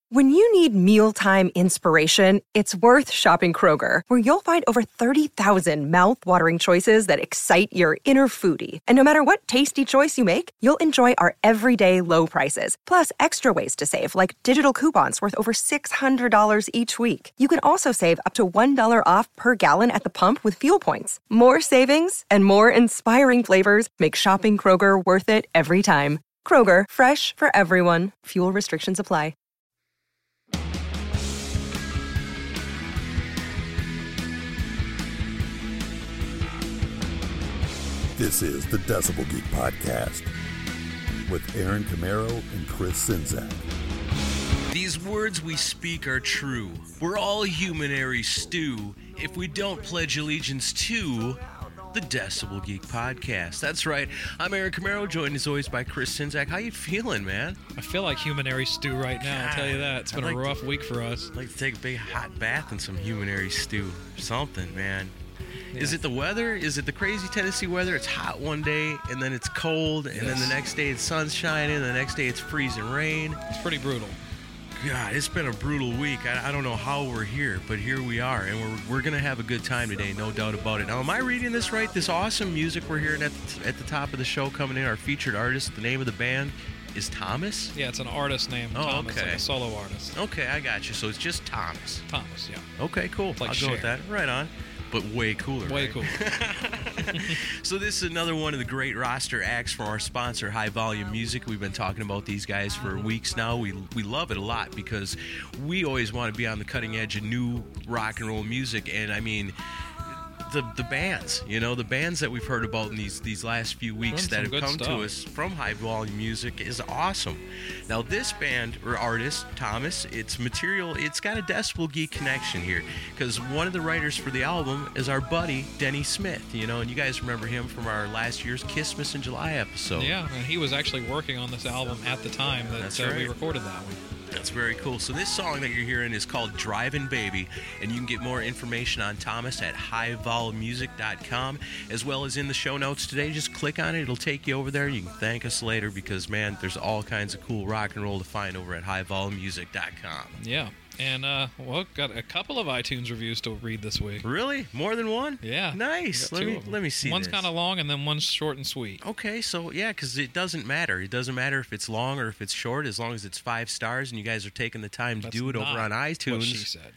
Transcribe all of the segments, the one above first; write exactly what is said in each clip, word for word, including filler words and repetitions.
When you need mealtime inspiration, it's worth shopping Kroger, where you'll find over thirty thousand mouth-watering choices that excite your inner foodie. And no matter what tasty choice you make, you'll enjoy our everyday low prices, plus extra ways to save, like digital coupons worth over six hundred dollars each week. You can also save up to one dollar off per gallon at the pump with fuel points. More savings and more inspiring flavors make shopping Kroger worth it every time. Kroger, fresh for everyone. Fuel restrictions apply. This is the Decibel Geek Podcast with Aaron Camaro and Chris Czynszak. These words we speak are true. We're all humanary stew if we don't pledge allegiance to the Decibel Geek Podcast. That's right. I'm Aaron Camaro, joined as always by Chris Czynszak. How you feeling, man? I feel like humanary stew right now, God, I'll tell you that. It's been like a rough to, week for us. I'd like to take a big hot bath in some humanary stew. Something, man. Yeah. Is it the weather? Is it the crazy Tennessee weather? It's hot one day, and then it's cold, and yes. then the next day it's sun's shining, and the next day it's freezing rain. It's pretty brutal. God, it's been a brutal week. I, I don't know how we're here, but here we are, and we're we're going to have a good time today, no doubt about it. Now, am I reading this right? This awesome music we're hearing at the, at the top of the show coming in, our featured artist, the name of the band is Thomas? Yeah, it's an artist named oh, Thomas, okay. like a solo artist. Okay, I got you. So it's just Thomas. Thomas, yeah. Okay, cool. Like I'll Cher. go with that. Right on. But way cooler. Way right? cooler. So this is another one of the great roster acts from our sponsor, High Volume Music. We've been talking about these guys for weeks now. We we love it a lot because we always want to be on the cutting edge of new rock and roll music. And I mean, the the bands, you know, the bands that we've heard about in these these last few weeks that have come stuff. to us from High Volume Music is awesome. Now this band or artist, Thomas, it's material, it's got a Decibel Geek connection here because one of the writers for the album is our buddy Denny Smith, you know, and you guys remember him from our last year's Kissmas in July episode. Yeah, and he was actually working on this album at the time that That's uh, right. we recorded that one. That's very cool. So this song that you're hearing is called Drivin' Baby, and you can get more information on Thomas at high vol music dot com, as well as in the show notes today. Just click on it. It'll take you over there. You can thank us later because, man, there's all kinds of cool rock and roll to find over at high vol music dot com. Yeah. And, uh, well, got a couple of iTunes reviews to read this week. Really? More than one? Yeah. Nice. Let me let me see One's this. kind of long and then one's short and sweet. Okay, so, yeah, because it doesn't matter. It doesn't matter if it's long or if it's short, as long as it's five stars and you guys are taking the time to That's do it over on iTunes. What she said.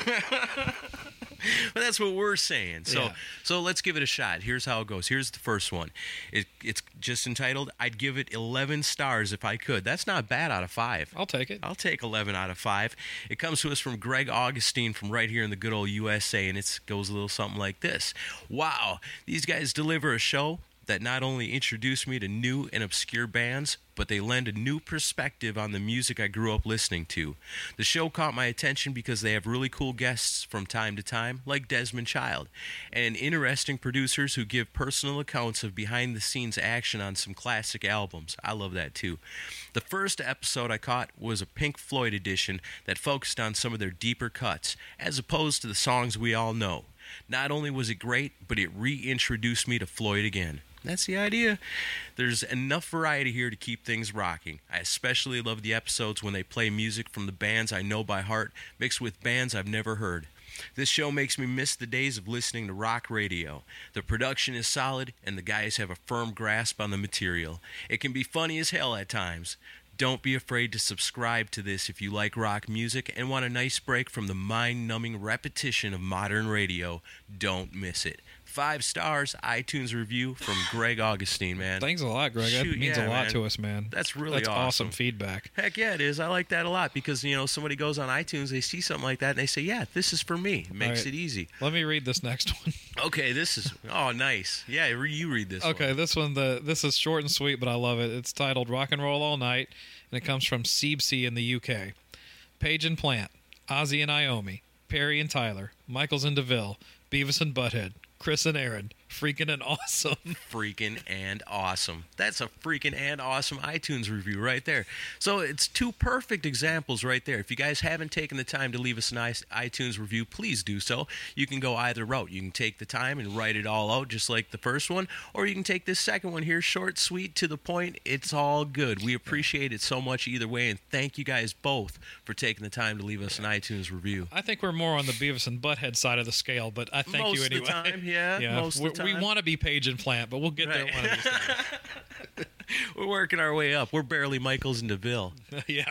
Well, that's what we're saying. So, Yeah. so let's give it a shot. Here's how it goes. Here's the first one. It, it's just entitled, I'd give it eleven stars if I could. That's not bad out of five. I'll take it. I'll take eleven out of five. It comes to us from Greg Augustine from right here in the good old U S A, and it goes a little something like this. Wow, these guys deliver a show that not only introduced me to new and obscure bands, but they lend a new perspective on the music I grew up listening to. The show caught my attention because they have really cool guests from time to time, like Desmond Child, and interesting producers who give personal accounts of behind-the-scenes action on some classic albums. I love that too. The first episode I caught was a Pink Floyd edition that focused on some of their deeper cuts, as opposed to the songs we all know. Not only was it great, but it reintroduced me to Floyd again. That's the idea. There's enough variety here to keep things rocking. I especially love the episodes when they play music from the bands I know by heart, mixed with bands I've never heard. This show makes me miss the days of listening to rock radio. The production is solid, and the guys have a firm grasp on the material. It can be funny as hell at times. Don't be afraid to subscribe to this if you like rock music and want a nice break from the mind-numbing repetition of modern radio. Don't miss it. Five stars, iTunes review from Greg Augustine, man. Thanks a lot, Greg. Shoot, that means yeah, a lot man. to us, man. That's really That's awesome. awesome feedback. Heck yeah, it is. I like that a lot because, you know, somebody goes on iTunes, they see something like that, and they say, yeah, this is for me. It makes right. it easy. Let me read this next one. Okay, this is, oh, nice. Yeah, re- you read this Okay, one. this one, the this is short and sweet, but I love it. It's titled Rock and Roll All Night, and it comes from Seebsea in the U K. Page and Plant, Ozzy and Iommi, Perry and Tyler, Michaels and DeVille, Beavis and Butthead, Chris and Aaron, Freaking and awesome. Freaking and awesome. That's a freaking and awesome iTunes review right there. So it's two perfect examples right there. If you guys haven't taken the time to leave us an iTunes review, please do so. You can go either route. You can take the time and write it all out just like the first one, or you can take this second one here, short, sweet, to the point. It's all good. We appreciate it so much either way, and thank you guys both for taking the time to leave us an iTunes review. I think we're more on the Beavis and Butthead side of the scale, but I thank Most you anyway. Most of the time, yeah. yeah. Most We're, of the time. We want to be Page and Plant, but we'll get Right. there one of these days. We're working our way up. We're barely Michaels and DeVille. Yeah.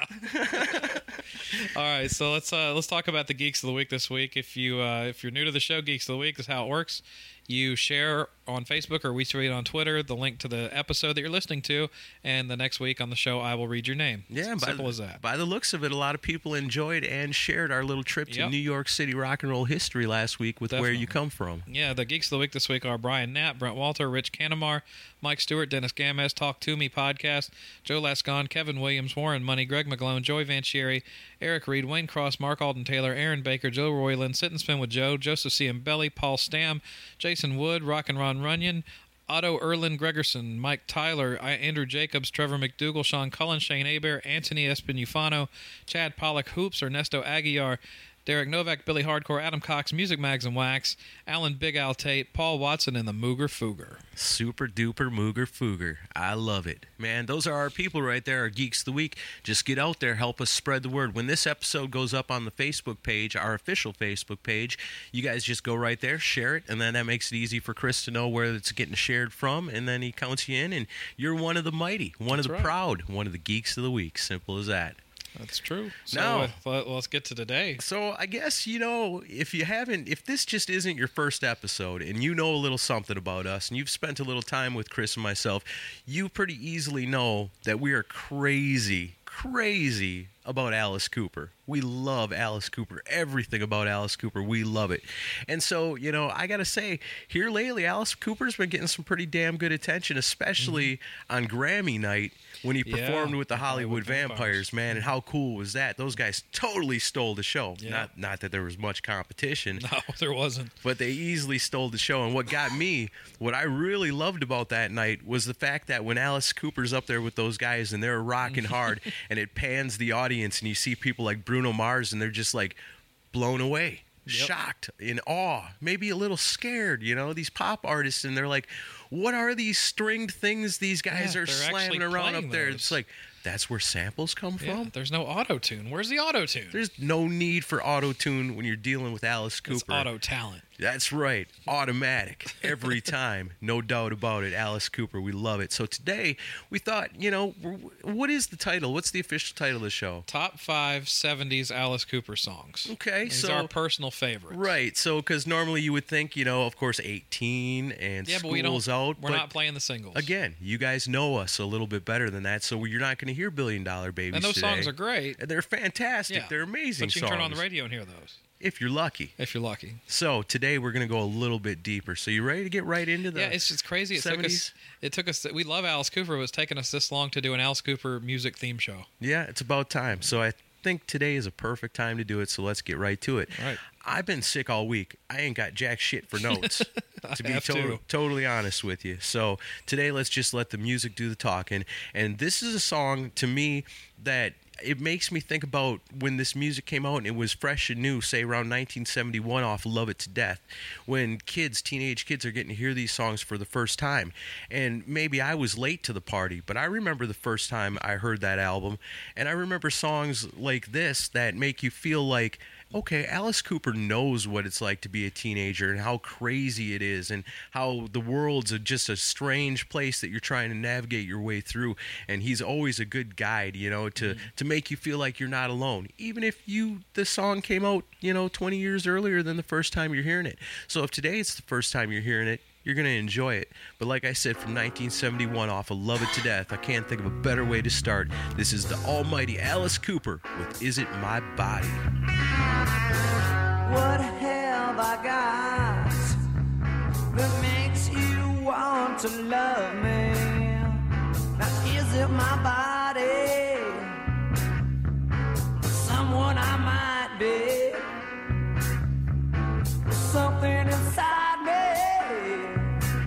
All right, so let's uh, let's talk about the Geeks of the Week this week. If you uh, if you're new to the show, Geeks of the Week is how it works. You share on Facebook or we tweet on Twitter the link to the episode that you're listening to, and the next week on the show I will read your name. Yeah, It's by simple the, as that. By the looks of it, a lot of people enjoyed and shared our little trip to Yep. New York City rock and roll history last week with Where Definitely. You Come From. Yeah, the Geeks of the Week this week are Brian Knapp, Brent Walter, Rich Canamar, Mike Stewart, Dennis Gamez, Talk To Me Podcast, Joe Lascon, Kevin Williams, Warren Money, Greg McGlone, Joey Vanchieri, Eric Reed, Wayne Cross, Mark Alden Taylor, Aaron Baker, Joe Royland, Sit and Spin with Joe, Joseph C. Mbelly, Paul Stam, Jason Wood, Rock and Ron Runyon, Otto Erlin Gregerson, Mike Tyler, Andrew Jacobs, Trevor McDougall, Sean Cullen, Shane Aber, Anthony Espinufano, Chad Pollock, Hoops, Ernesto Aguiar, Derek Novak, Billy Hardcore, Adam Cox, Music Mags and Wax, Alan Big Al Tate, Paul Watson, and the Mooger Fooger. Super duper Mooger Fooger. I love it. Man, those are our people right there, our Geeks of the Week. Just get out there, help us spread the word. When this episode goes up on the Facebook page, our official Facebook page, you guys just go right there, share it, and then that makes it easy for Chris to know where it's getting shared from, and then he counts you in, and you're one of the mighty, one That's of the right. proud, one of the Geeks of the Week. Simple as that. That's true. So No. uh, let- let's get to today. So I guess, you know, if you haven't, if this just isn't your first episode and you know a little something about us and you've spent a little time with Chris and myself, you pretty easily know that we are crazy, crazy about Alice Cooper. We love Alice Cooper. Everything about Alice Cooper, we love it. And so, you know, I got to say, here lately, Alice Cooper's been getting some pretty damn good attention, especially mm-hmm. on Grammy night when he Yeah, performed with the Hollywood, Hollywood Vampires, Vampires. man. And how cool was that? Those guys totally stole the show. Yeah. Not not that there was much competition, No, there wasn't. but they easily stole the show. And what got me, what I really loved about that night was the fact that when Alice Cooper's up there with those guys and they're rocking hard and it pans the audience and you see people like Bruno Mars and they're just like blown away, Yep. shocked, in awe, maybe a little scared, you know, these pop artists, and they're like, what are these stringed things these guys Yeah, are they're slamming actually around up playing there? those. It's like, that's where samples come Yeah, from? there's no auto-tune. Where's the auto-tune? There's no need for auto-tune when you're dealing with Alice Cooper. It's auto-talent. That's right. Automatic. Every time. No doubt about it. Alice Cooper. We love it. So today, we thought, you know, what is the title? What's the official title of the show? Top five seventies Alice Cooper songs. Okay, These so... are our personal favorites. Right. So, because normally you would think, you know, of course, eighteen and Yeah, but we don't. School's out. We're but not playing the singles. again, you guys know us a little bit better than that, so you're not going to hear Billion Dollar Babies and those today. songs are great. And they're fantastic. Yeah, They're amazing But you can songs. turn on the radio and hear those If you're lucky. if you're lucky. So, today we're going to go a little bit deeper. So, you ready to get right into the Yeah, it's just crazy. It seventies? took us. It took us. We love Alice Cooper. But it's taken us this long to do an Alice Cooper music theme show. Yeah, it's about time. So I think today is a perfect time to do it, so let's get right to it. All right. I've been sick all week. I ain't got jack shit for notes, to be have to- to. totally honest with you. So today, let's just let the music do the talking. And this is a song, to me, that it makes me think about when this music came out and it was fresh and new, say around nineteen seventy-one off Love It to Death, when kids, teenage kids are getting to hear these songs for the first time. And maybe I was late to the party, but I remember the first time I heard that album, and I remember songs like this that make you feel like, okay, Alice Cooper knows what it's like to be a teenager and how crazy it is and how the world's a, just a strange place that you're trying to navigate your way through. And he's always a good guide, you know, to, mm-hmm. to make you feel like you're not alone. Even if you the song came out, you know, twenty years earlier than the first time you're hearing it. So if today it's the first time you're hearing it, you're going to enjoy it. But like I said, from nineteen seventy-one off of Love It to Death, I can't think of a better way to start. This is the almighty Alice Cooper with Is It My Body? What have I got that makes you want to love me? Now is it my body? Someone I might be? Something inside me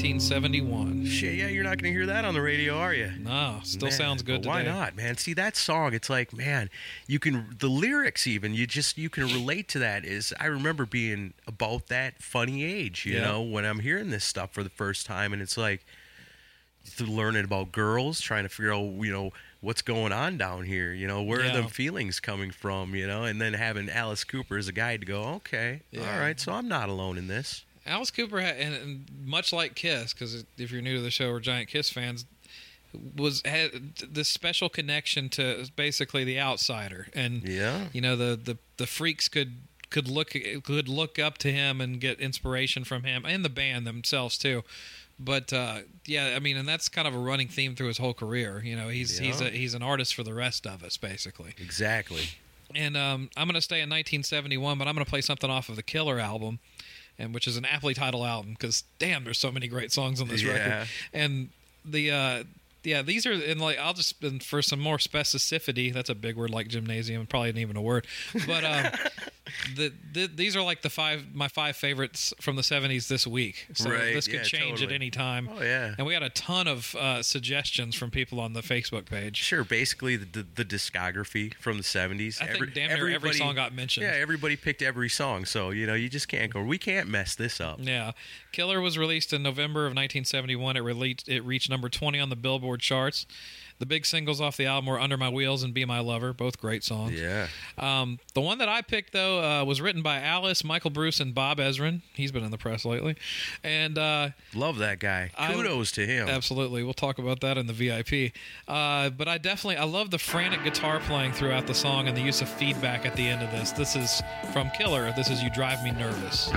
nineteen seventy-one. Shit, yeah, you're not going to hear that on the radio, are you? No, still Man, sounds good but why today. not, man? See, that song, it's like, man, you can, the lyrics even, you just, you can relate to that. Is I remember being about that funny age, you Yeah. know, when I'm hearing this stuff for the first time, and it's like, learning about girls, trying to figure out, you know, what's going on down here, you know, where Yeah. are them feelings coming from, you know, and then having Alice Cooper as a guide to go, okay, Yeah. all right, so I'm not alone in this. Alice Cooper, had, and, and much like Kiss, because if you're new to the show, we're giant Kiss fans, was had this special connection to basically the outsider, and Yeah. you know the, the, the freaks could could look could look up to him and get inspiration from him and the band themselves too. But uh, yeah, I mean, and that's kind of a running theme through his whole career. You know, he's he's Yeah. a, he's an artist for the rest of us, basically. Exactly. And um, I'm going to stay in nineteen seventy-one, but I'm going to play something off of the Killer album, and which is an aptly titled album because damn, there's so many great songs on this Yeah. record. And the uh, yeah, these are and like I'll just and for some more specificity. That's a big word like gymnasium, probably not even a word, but um, the, the these are like the five my five favorites from the seventies this week. So Right, this could yeah, change totally. at any time. Oh, yeah. And we got a ton of uh, suggestions from people on the Facebook page. Sure, basically the, the, the discography from the seventies. I think damn near every everybody- song got mentioned. Yeah, everybody picked every song, so, you know, you just can't go, we can't mess this up. Yeah, Killer was released in November of nineteen seventy-one. It released it reached number twenty on the Billboard charts. The big singles off the album were "Under My Wheels" and "Be My Lover," both great songs. Yeah. Um, the one that I picked though uh, was written by Alice, Michael Bruce, and Bob Ezrin. He's been in the press lately, and uh, Love that guy. I- Kudos to him. absolutely, we'll talk about that in the V I P. Uh, but I definitely I love the frantic guitar playing throughout the song and the use of feedback at the end of this. This is from Killer. This is "You Drive Me Nervous."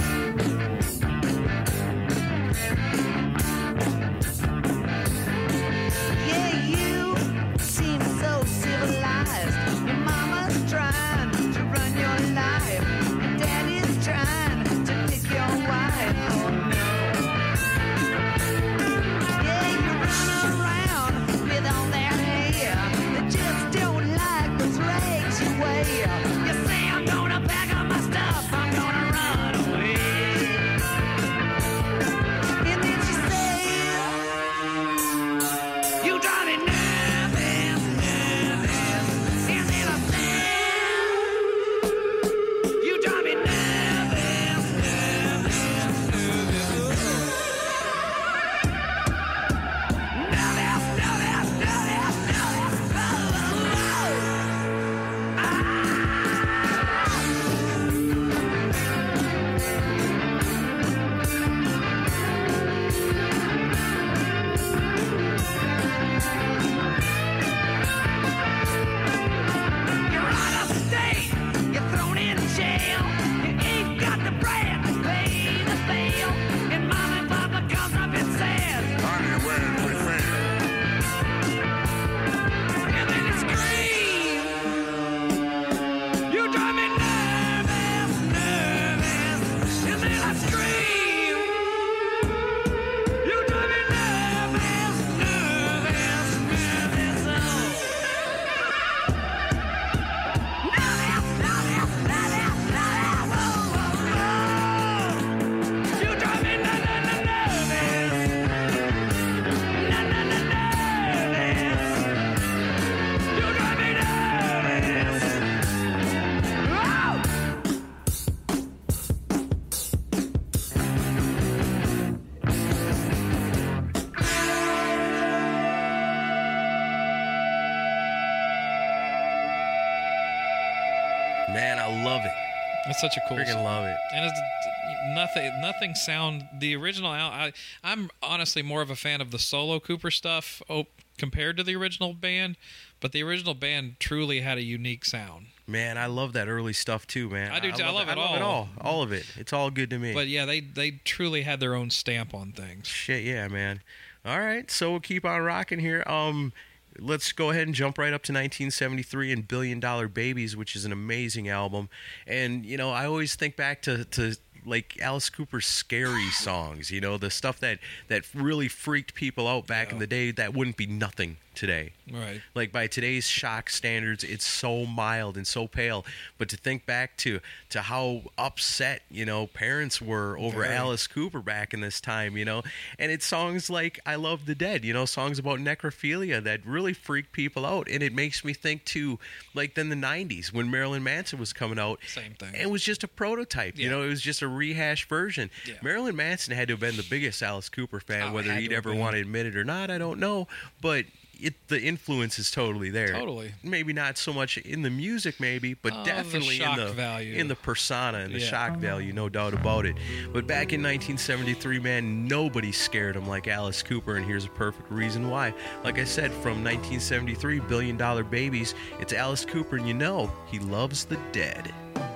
Yeah, you seem so civilized. Your mama's trying to run your life. Your daddy's trying to pick your wife. Oh no. Yeah, you run around with all that hair. They just don't like those rags you wear. You say I'm gonna pack up my stuff. I'm gonna run away. And then she says, you drive me nervous, nervous. And then I said, you drive me nervous, nervous, nervous. Nervous, nervous, nervous, nervous. You're out of state, you're thrown in jail. You ain't got the bread to pay the bail. And mom and papa comes up and says, and then you scream. You drive me nervous, nervous. And then I scream. You drive me nervous, nervous, nervous. Oh. You drive me nervous. You drive me nervous. Man, I love it. That's such a cool Freaking song. love it. And it's nothing, nothing sound the original. al- I, I'm honestly more of a fan of the solo Cooper stuff oh, compared to the original band, but the original band truly had a unique sound. Man, I love that early stuff too, man. I do too. I love it I love it all. all. All of it. It's all good to me. But yeah, they they truly had their own stamp on things. Shit, yeah, man. All right, so we'll keep on rocking here. Um, let's go ahead and jump right up to nineteen seventy-three and Billion Dollar Babies, which is an amazing album. And, you know, I always think back to, to like Alice Cooper's scary songs, you know, the stuff that, that really freaked people out back Yeah. in the day, that wouldn't be nothing today. Right. Like by today's shock standards, it's so mild and so pale. But to think back to to how upset, you know, parents were over Very. Alice Cooper back in this time, you know, and it's songs like "I Love the Dead," you know, songs about necrophilia that really freak people out. And it makes me think too, like then the nineties when Marilyn Manson was coming out. Same thing. It was just a prototype, you Yeah. know, it was just a rehashed version. Yeah. Marilyn Manson had to have been the biggest Alice Cooper fan, Oh, whether had he'd to have ever been. want to admit it or not, I don't know. But it, the influence is totally there. Totally. Maybe not so much in the music, maybe, but Oh, the definitely shock in the value. in the persona and the Yeah. shock value, no doubt about it. But back in nineteen seventy-three, man, nobody scared him like Alice Cooper, and here's a perfect reason why. Like I said, from nineteen seventy-three, Billion Dollar Babies, it's Alice Cooper, and you know he loves the dead.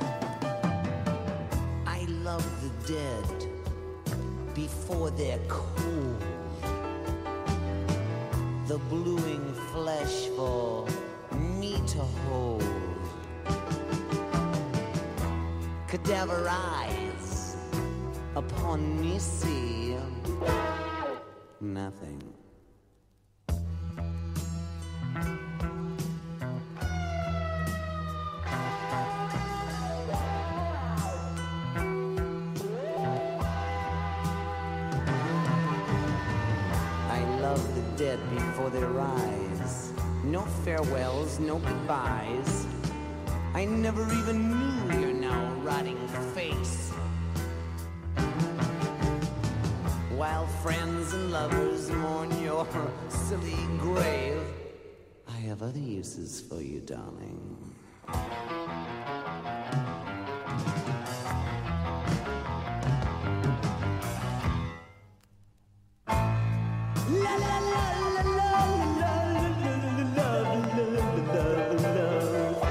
I love the dead before they're cold. The bluing flesh for me to hold. Cadaver eyes upon me see nothing. I love the dead before they rise. No farewells, no goodbyes. I never even knew your now rotting face. While friends and lovers mourn your silly grave, I have other uses for you, darling. La la la la la la la la la la.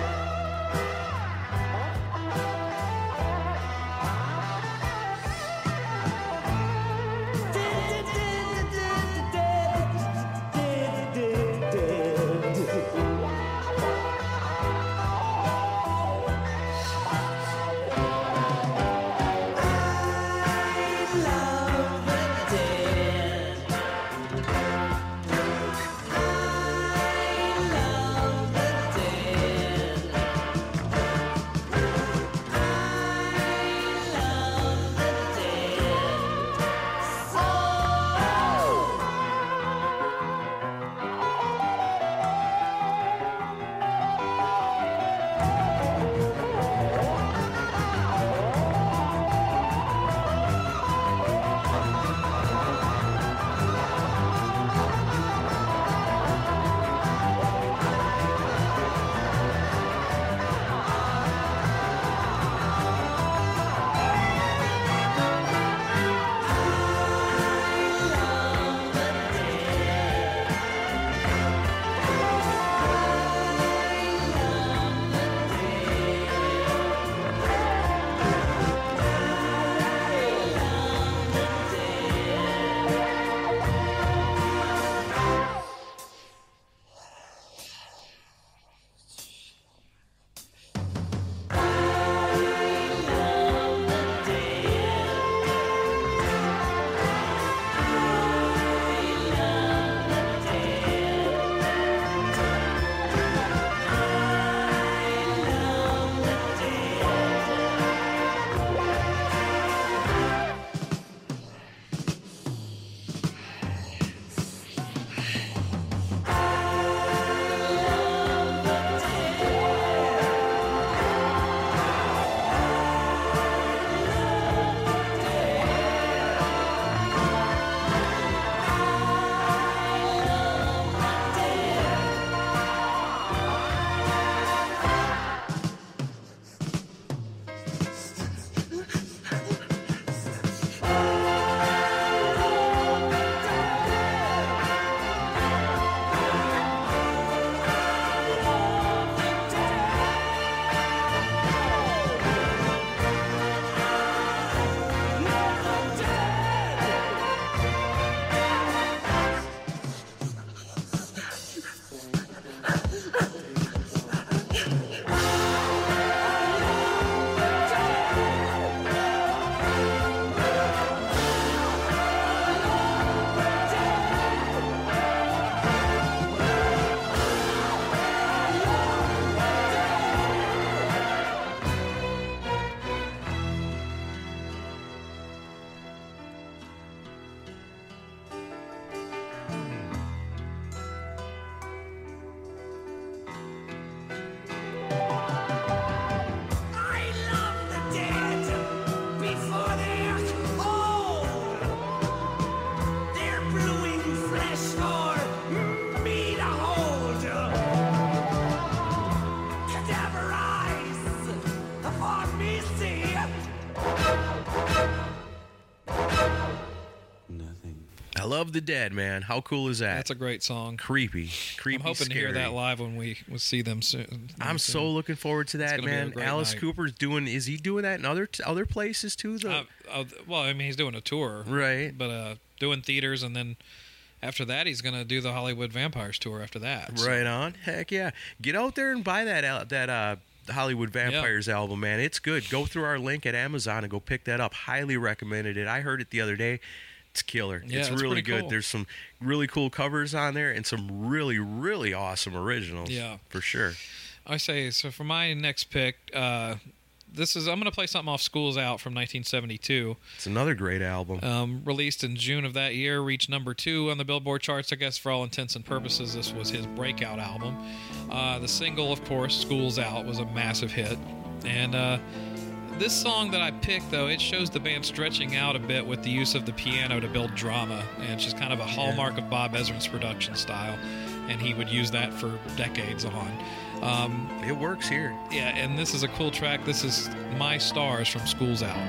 Love the Dead, man. How cool is that? That's a great song. creepy, creepy. I'm hoping scary. to hear that live when we will see them soon. I'm soon. so looking forward to that, gonna be a man. great Alice night. Cooper's doing. Is he doing that in other other places too? Though, Uh, uh, well, I mean, he's doing a tour, right? But uh, doing theaters, and then after that, he's going to do the Hollywood Vampires tour. After that, so. Right on. Heck yeah. Get out there and buy that al- that uh Hollywood Vampires album, man. It's good. Go through our link at Amazon and go pick that up. Highly recommended it. I heard it the other day. It's killer. Yeah, it's it's really pretty good. cool. There's some really cool covers on there and some really, really awesome originals. Yeah. For sure. I say so. For my next pick, uh, this is I'm going to play something off School's Out from nineteen seventy-two. It's another great album. Um, released in June of that year, reached number two on the Billboard charts. I guess for all intents and purposes, this was his breakout album. Uh, the single, of course, "School's Out," was a massive hit, and uh, this song that I picked, though, it shows the band stretching out a bit with the use of the piano to build drama, and it's just kind of a hallmark of Bob Ezrin's production style, and he would use that for decades on. Um, It works here. yeah, and this is a cool track. This is "My Stars" from School's Out.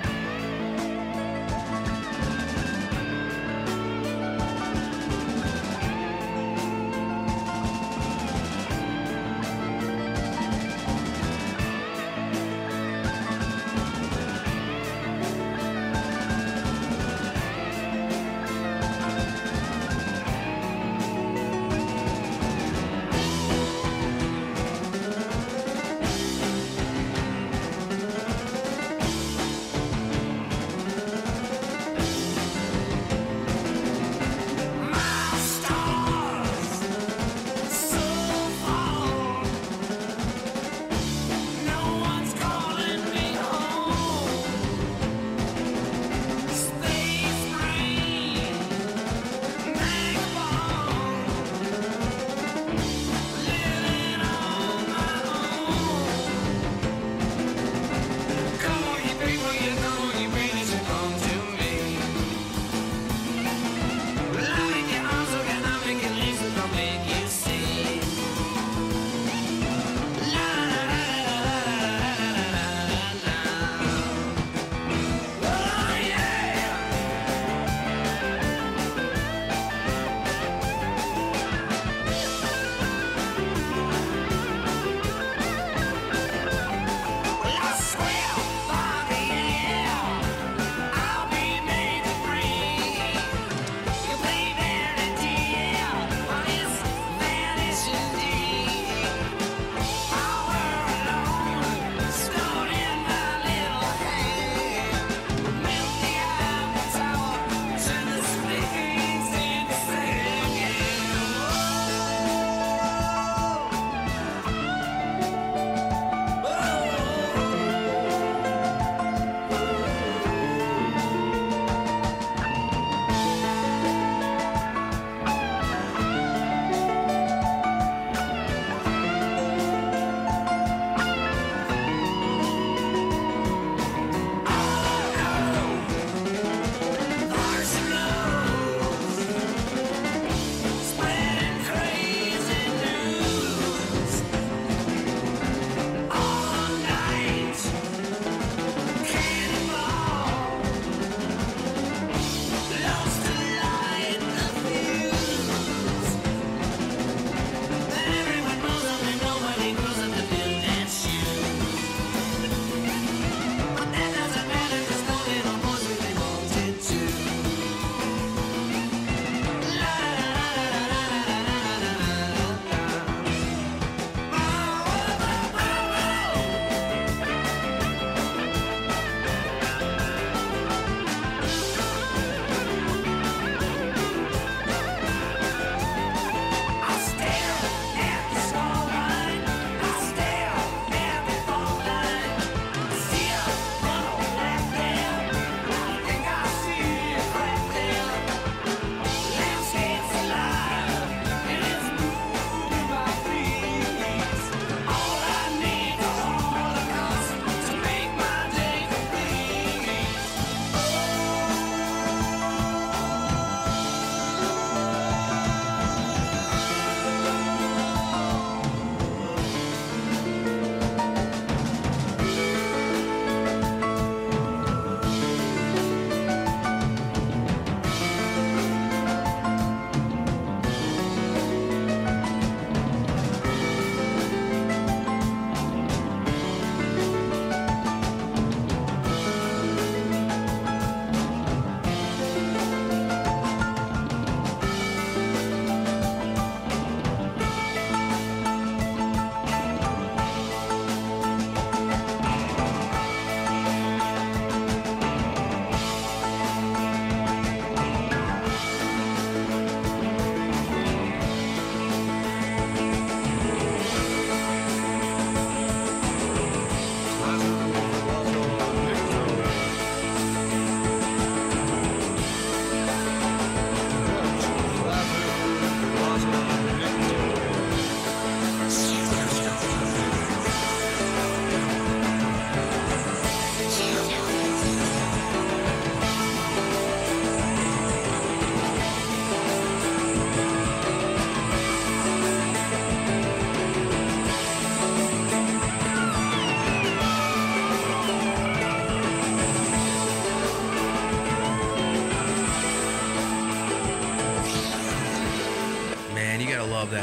Thank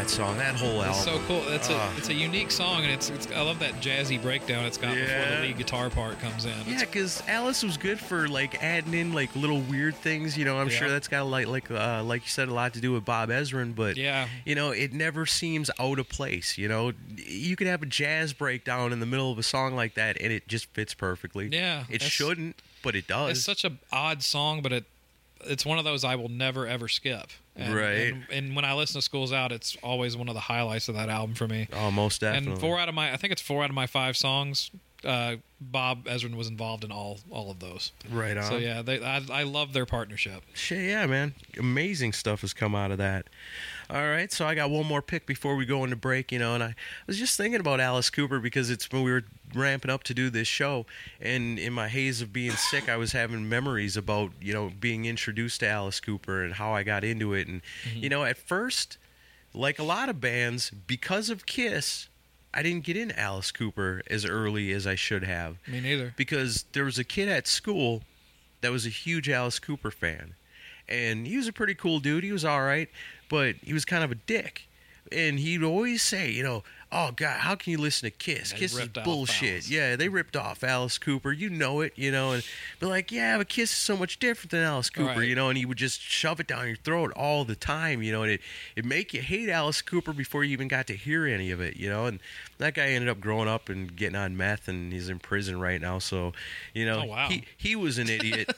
that song, that whole album. It's so cool. It's Uh, a it's a unique song, and it's, it's I love that jazzy breakdown it's got before Yeah. the lead guitar part comes in. Yeah, It's- because Alice was good for like adding in like little weird things. You know, I'm Yeah. sure that's got like like uh, like you said, a lot to do with Bob Ezrin. But Yeah. you know, it never seems out of place. You know, you could have a jazz breakdown in the middle of a song like that, and it just fits perfectly. Yeah, it it's- shouldn't, but it does. It's such a odd song, but it it's one of those I will never ever skip. And, Right. And, and when I listen to Schools Out, it's always one of the highlights of that album for me. Oh, most definitely. And four out of my, I think it's four out of my five songs. Uh, Bob Ezrin was involved in all all of those. Right on. So yeah, they, I I love their partnership. Shit, yeah, man. Amazing stuff has come out of that. All right, so I got one more pick before we go into break, you know, and I was just thinking about Alice Cooper because it's when we were ramping up to do this show, and in my haze of being sick, I was having memories about, you know, being introduced to Alice Cooper and how I got into it. And, you know, at first, like a lot of bands, because of Kiss, I didn't get into Alice Cooper as early as I should have. Me neither. Because there was a kid at school that was a huge Alice Cooper fan. And he was a pretty cool dude. He was all right, but he was kind of a dick. And he'd always say, you know, oh, God, how can you listen to Kiss? They Kiss is ripped off bullshit. Alice. Yeah, they ripped off Alice Cooper. You know it, you know. And be like, yeah, but Kiss is so much different than Alice Cooper, Right. you know. And he would just shove it down your throat all the time, you know. And it, it'd make you hate Alice Cooper before you even got to hear any of it, you know. And that guy ended up growing up and getting on meth, and he's in prison right now. So, you know, Oh, wow. he, he was an idiot.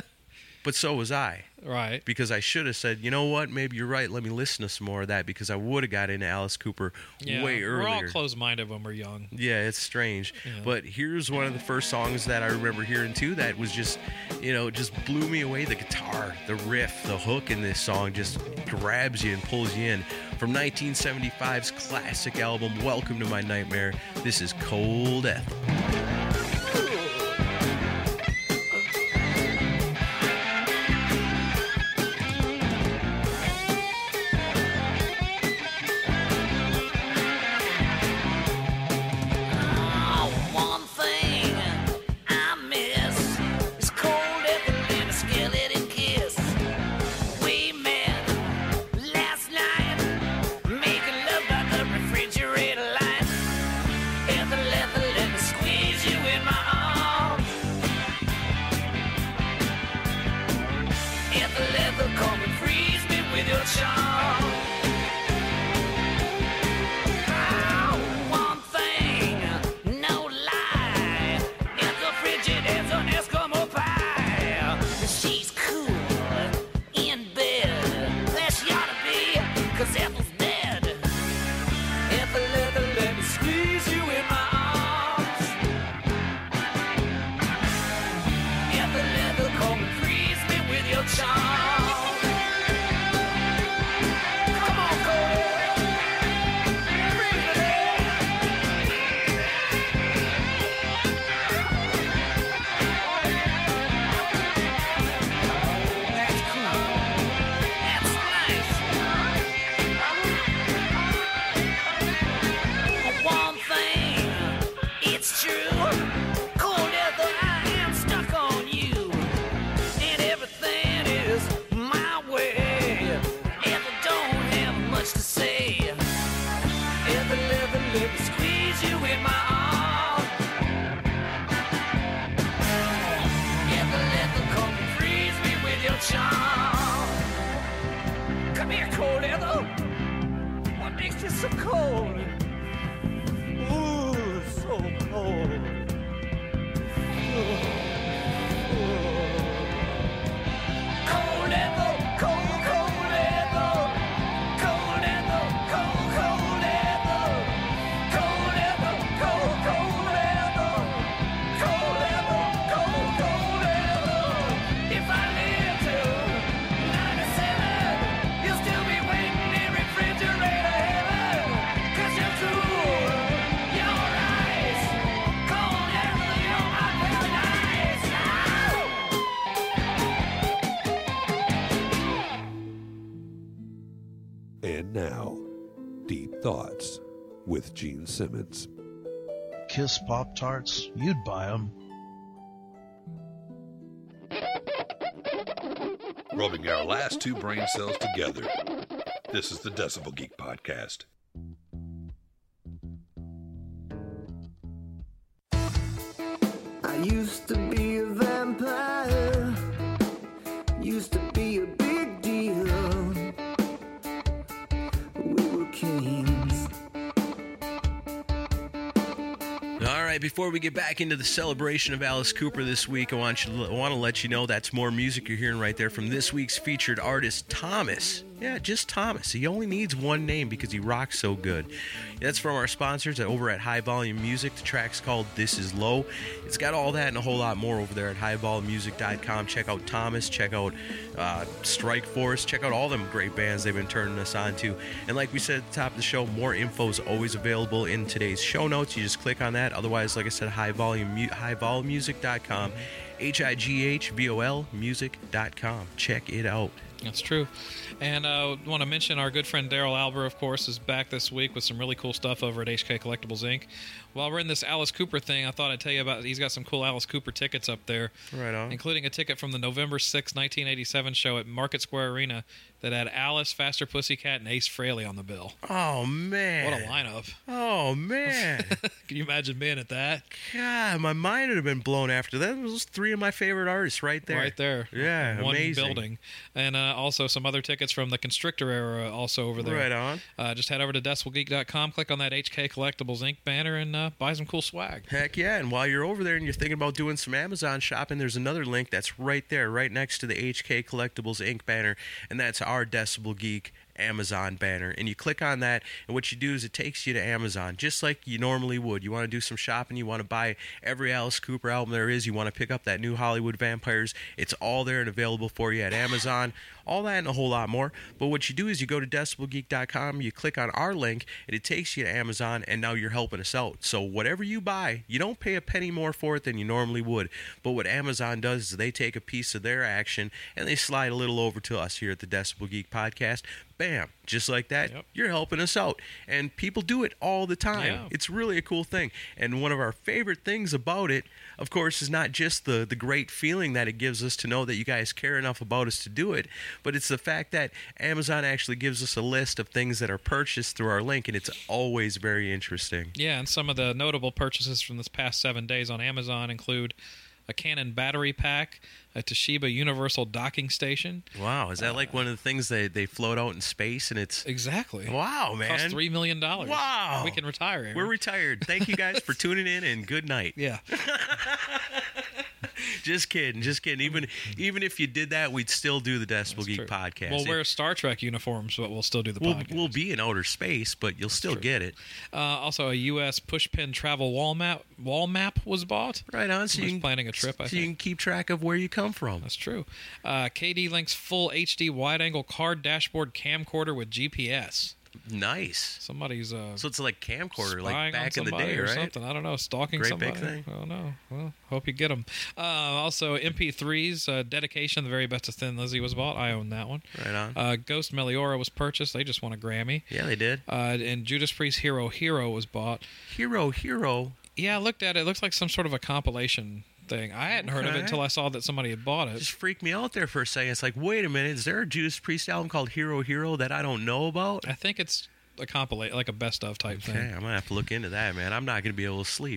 But so was I, Right. because I should have said, you know what, maybe you're right. Let me listen to some more of that, because I would have got into Alice Cooper Yeah. way earlier. We're all closed-minded when we're young. Yeah, it's strange. Yeah. But here's one of the first songs that I remember hearing too that was just, you know, just blew me away. The guitar, the riff, the hook in this song just grabs you and pulls you in. From nineteen seventy-five's classic album, Welcome to My Nightmare, this is Cold Ethel. One thing I miss is cold Ethel and a skeleton kiss. We met last night, making love by the refrigerator light. Ethel, Ethel, let me squeeze you in my arms. Ethel, Ethel, come and freeze me with your charm. One thing, no lie. Ethel frigid as an Eskimo pie. She's cool in bed. There she ought to be, 'cause Ethel's dead. Ethel, Ethel, let me squeeze you in my arms. Ethel, Ethel, come and freeze me with your charm. Come on, Cole. Freeze me. That's cool. That's nice. One thing, it's true. Cold Ethel, I am stuck on you. And everything is my way. Ethel don't have much to say. Ethel, Ethel, let me squeeze you in my arms. Ethel, Ethel, come and freeze me with your charm. Come here, Cold Ethel. What makes you so cold? Ooh, so cold. Cold Ethel, cold, cold Ethel. Cold Ethel, cold, cold Ethel. Cold Ethel, cold, cold Ethel. Cold Ethel, cold, cold Ethel. If I live till ninety-seven, you'll still be waiting in refrigerator heaven. 'Cause you're cool, you're ice. Cold Ethel, you're my paradise. Ow! And now, Deep Thoughts with Gene Simmons. Kiss Pop Tarts, you'd buy them. Rubbing our last two brain cells together This is the Decibel Geek Podcast. I used to be a vampire, used to be a big deal. We were kings. All right, before we get back into the celebration of Alice Cooper this week, I want you to, I want to let you know that's more music you're hearing right there from this week's featured artist, Thomas. Yeah, just Thomas. He only needs one name because he rocks so good. That's from our sponsors over at High Volume Music. The track's called This Is Low. It's got all that and a whole lot more over there at high volume music dot com. Check out Thomas. Check out uh, Strike Force. Check out all them great bands they've been turning us on to. And like we said at the top of the show, more info is always available in today's show notes. You just click on that. Otherwise, like I said, high volume high volume music dot com. H I G H V O L music dot com. Check it out. That's true. And I uh, want to mention our good friend Daryl Alber, of course, is back this week with some really cool stuff over at H K Collectibles, Incorporated. While we're in this Alice Cooper thing, I thought I'd tell you about, he's got some cool Alice Cooper tickets up there. Right on. Including a ticket from the November sixth, nineteen eighty-seven show at Market Square Arena that had Alice, Faster Pussycat, and Ace Frehley on the bill. Oh, man. What a lineup. Oh, man. Can you imagine being at that? God, my mind would have been blown after that. Those three of my favorite artists right there. Right there. Yeah, One amazing. building. And uh, also some other tickets from the Constrictor era also over there. Right on. Uh, just head over to decibel geek dot com, click on that H K Collectibles Incorporated banner, and uh, buy some cool swag. Heck yeah, and while you're over there and you're thinking about doing some Amazon shopping, there's another link that's right there, right next to the H K Collectibles Incorporated banner, and that's our Decibel Geek Amazon banner. And you click on that, and what you do is it takes you to Amazon, just like you normally would. You want to do some shopping, you want to buy every Alice Cooper album there is, you want to pick up that new Hollywood Vampires, it's all there and available for you at Amazon. All that and a whole lot more. But what you do is you go to decibel geek dot com, you click on our link, and it takes you to Amazon, and now you're helping us out. So whatever you buy, you don't pay a penny more for it than you normally would. But what Amazon does is they take a piece of their action, and they slide a little over to us here at the Decibel Geek Podcast. Bam, just like that, Yep. You're helping us out. And people do it all the time. Yeah. It's really a cool thing. And one of our favorite things about it, of course, is not just the, the great feeling that it gives us to know that you guys care enough about us to do it, but it's the fact that Amazon actually gives us a list of things that are purchased through our link, and it's always very interesting. Yeah, and some of the notable purchases from this past seven days on Amazon include a Canon battery pack, a Toshiba Universal Docking Station. Wow, is that like one of the things they, they float out in space and it's... Exactly. Wow, man. Cost three million dollars. Wow. We can retire, Aaron. We're retired. Thank you guys for tuning in, and good night. Yeah. Just kidding, just kidding. Even even if you did that, we'd still do the Decibel That's Geek true. Podcast. We'll It- wear Star Trek uniforms, but we'll still do the we'll, podcast. we'll be in outer space, but you'll still true. get it. Uh, also, a U S pushpin travel wall map wall map was bought. Right on. So you Somebody's can, planning a trip, I so you think. can keep track of where you come from. That's true. Uh, K D Link's full H D wide-angle car dashboard camcorder with G P S. Nice. Somebody's uh, So it's like camcorder, spying like on back in the somebody day, or right? something. I don't know. Stalking Great somebody. big thing. I don't know. Well, hope you get them. Uh, also, M P threes, uh, Dedication, The Very Best of Thin Lizzy was bought. I own that one. Right on. Uh, Ghost Meliora was purchased. They just won a Grammy. Yeah, they did. Uh, and Judas Priest Hero Hero was bought. Hero, hero. Yeah, I looked at it. It looks like some sort of a compilation thing. I hadn't heard of it Okay. until I saw that somebody had bought it. Just freaked me out there for a second. It's like, wait a minute, is there a Judas Priest album called Hero, Hero that I don't know about? I think it's a compilate, like a best of type Okay, thing. I'm gonna have to look into that, man. I'm not gonna be able to sleep.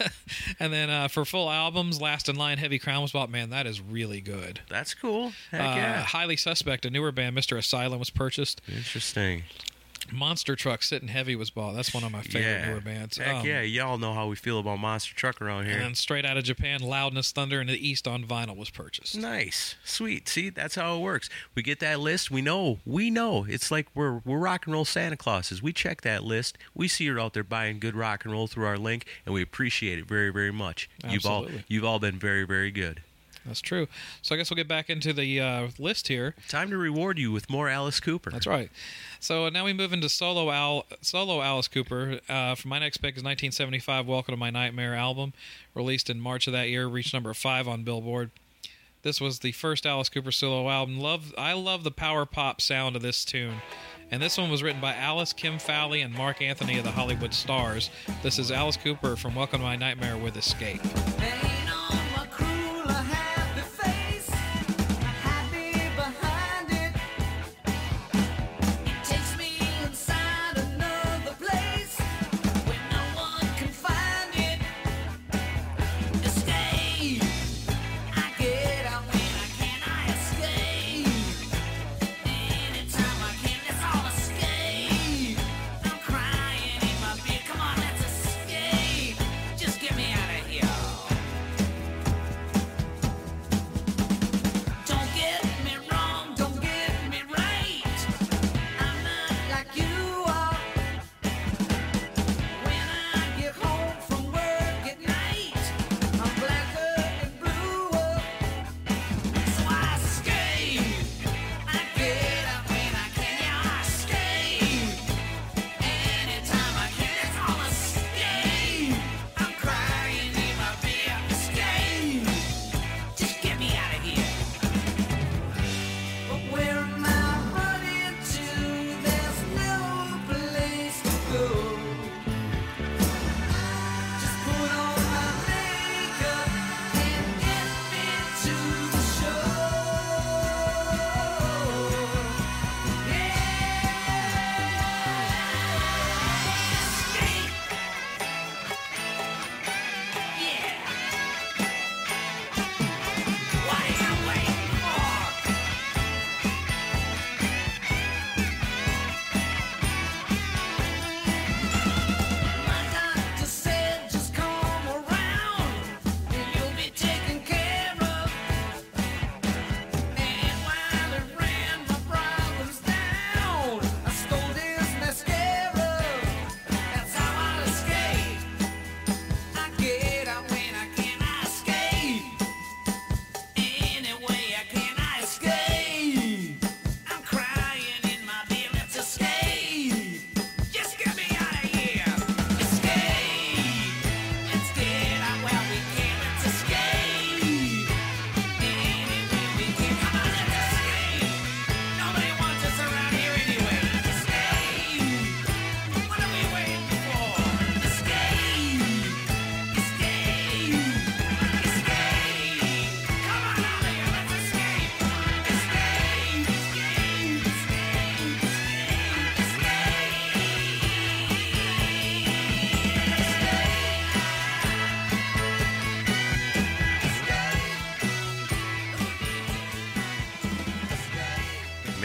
And then uh, for full albums, Last in Line, Heavy Crown was bought. Man, that is really good. That's cool. Heck Uh, yeah. Highly Suspect, a newer band, Mister Asylum, was purchased. Interesting. Monster Truck, Sitting Heavy was bought. That's one of my favorite Yeah. newer bands. Heck Um, yeah. Y'all know how we feel about Monster Truck around here. And then straight out of Japan, Loudness, Thunder, and the East on vinyl was purchased. Nice. Sweet. See, that's how it works. We get that list. We know. We know. It's like we're we're rock and roll Santa Clauses. We check that list. We see you're out there buying good rock and roll through our link, and we appreciate it very, very much. You've all Absolutely. you've all been very, very good. That's true. So I guess we'll get back into the uh, list here. Time to reward you with more Alice Cooper. That's right. So now we move into solo Al, solo Alice Cooper. Uh, for my next pick is nineteen seventy-five Welcome to My Nightmare album, released in March of that year, reached number five on Billboard. This was the first Alice Cooper solo album. Love, I love the power pop sound of this tune. And this one was written by Alice, Kim Fowley, and Mark Anthony of the Hollywood Stars. This is Alice Cooper from Welcome to My Nightmare with Escape. Ain't on my cruel or happy face, happy behind it. Takes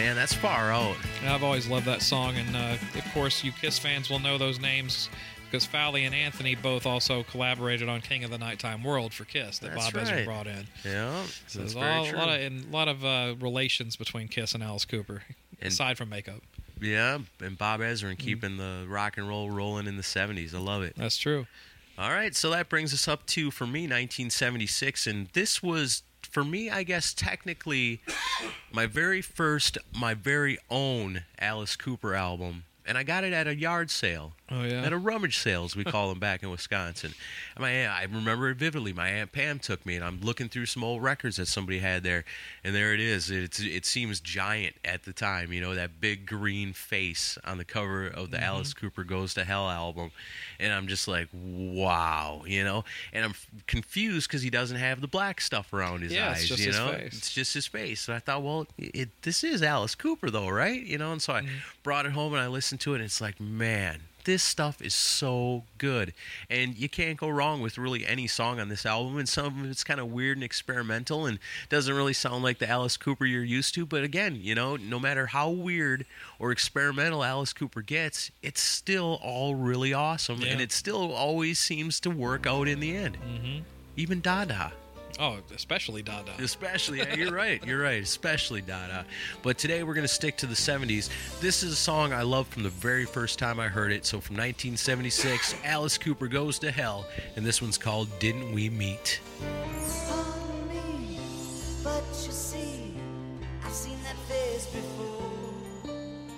man. That's far out. And I've always loved that song, and uh, of course, you Kiss fans will know those names because Fowley and Anthony both also collaborated on "King of the Nighttime World" for Kiss that That's Bob Ezrin right. brought in. Yeah, So that's there's very all, true. a lot of and a lot of uh, relations between Kiss and Alice Cooper, And- aside from makeup. Yeah, and Bob Ezrin Mm. keeping the rock and roll rolling in the seventies. I love it. That's true. All right, so that brings us up to, for me, nineteen seventy-six, and this was, for me, I guess, technically my very first, my very own Alice Cooper album, and I got it at a yard sale. Oh yeah. At a rummage sale, as we call them back in Wisconsin. And my aunt, I remember it vividly. My Aunt Pam took me, and I'm looking through some old records that somebody had there, and there it is. It's, it seems giant at the time, you know, that big green face on the cover of the Mm-hmm. Alice Cooper Goes to Hell album. And I'm just like, wow, you know? And I'm f- confused because he doesn't have the black stuff around his Yeah, it's eyes, just you his know? face. It's just his face. So I thought, well, it, this is Alice Cooper, though, right? You know, and so I Mm-hmm. brought it home and I listened to it, and it's like, man, this stuff is so good. And you can't go wrong with really any song on this album. And some of it's kind of weird and experimental and doesn't really sound like the Alice Cooper you're used to. But again, you know, no matter how weird or experimental Alice Cooper gets, it's still all really awesome. Yeah. And it still always seems to work out in the end. Mm-hmm. Even Dada. Oh, especially Dada. Especially, yeah, you're right, you're right, especially Dada. But today we're going to stick to the seventies. This is a song I loved from the very first time I heard it. So from nineteen seventy-six, Alice Cooper Goes to Hell, and this one's called Didn't We Meet? Pardon me, but you see, I've seen that face before.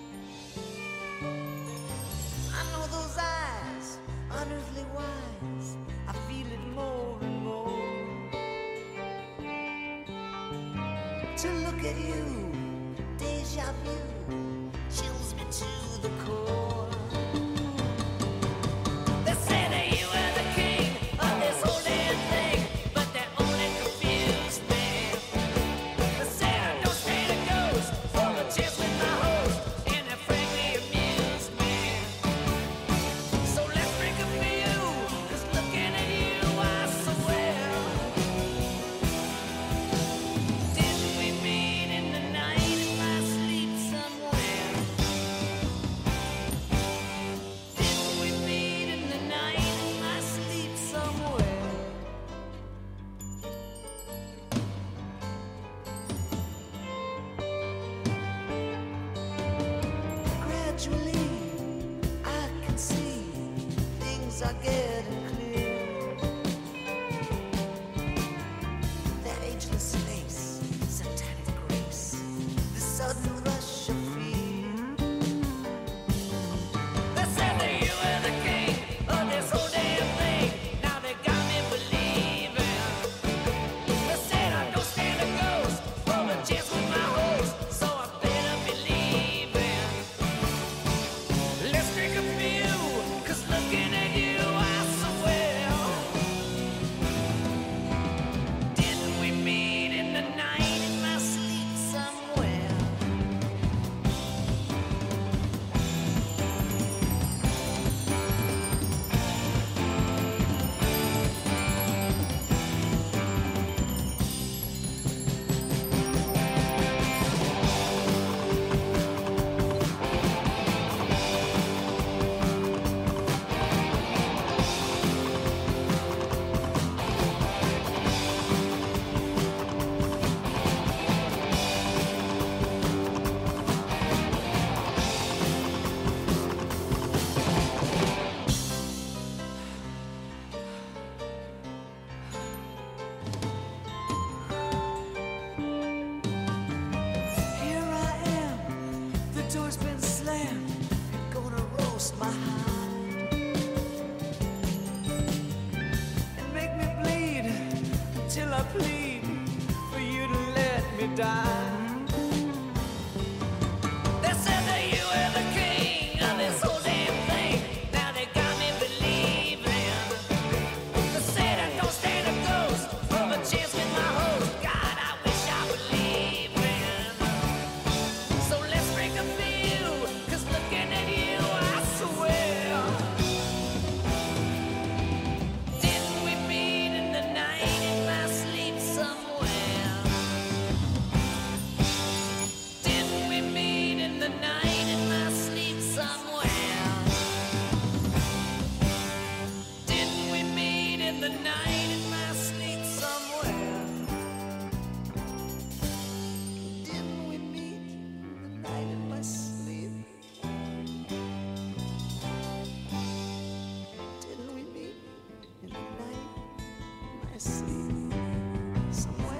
I know those eyes, unearthly wise. I feel it more and more. To look at you, deja vu, chills me to the core. They say that you are the king of this whole damn thing, but that only confused me. They say I don't stand a ghost for a chance with my host, and that frankly amused me. So let's drink a few, 'cause looking at you I swear. Didn't we meet in the night in my sleep somewhere? Didn't we meet in the night in my sleep somewhere? Gradually, I can see things are getting clear. That ageless face, satanic grace, the sudden rush of fear. They said that you were the king of this whole damn thing. Now they got me believing. They said I don't stand a ghost for a chance with my host, so I better believe it. Let's drink a few, 'cause looking at you I swear. Didn't we meet in the night in my sleep somewhere? Here I am, the door's been slammed, gonna roast my hide and make me bleed until I plead for you to let me die. They said that you were the king of this whole damn thing. Now they got me believing. They said I don't stand a ghost for a chance with my host. God, I wish I believed in. So let's drink a few, 'cause looking at you I swear. Didn't we meet in the night in my sleep somewhere? me see. Somewhere.